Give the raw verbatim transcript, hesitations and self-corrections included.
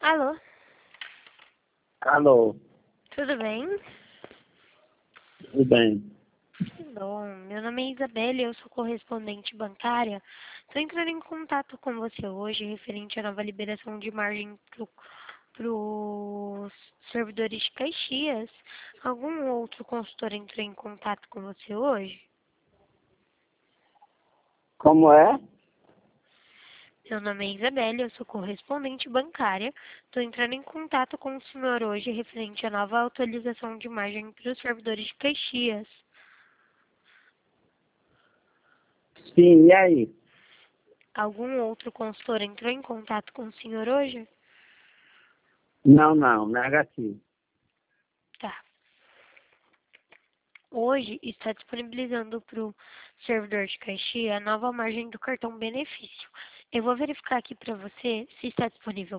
Alô, Alô, tudo bem? tudo bem? Que bom. Meu nome é Isabelle, eu sou correspondente bancária. Estou entrando em contato com você hoje referente à nova liberação de margem para os servidores de Caxias. Algum outro consultor entrou em contato com você hoje? Como é? Meu nome é Isabelle, eu sou correspondente bancária. Estou entrando em contato com o senhor hoje referente à nova atualização de margem para os servidores de Caxias. Sim, e aí? Algum outro consultor entrou em contato com o senhor hoje? Não, não, negativo. Tá. Hoje está disponibilizando para o servidor de Caxias a nova margem do cartão benefício. Eu vou verificar aqui para você se está disponível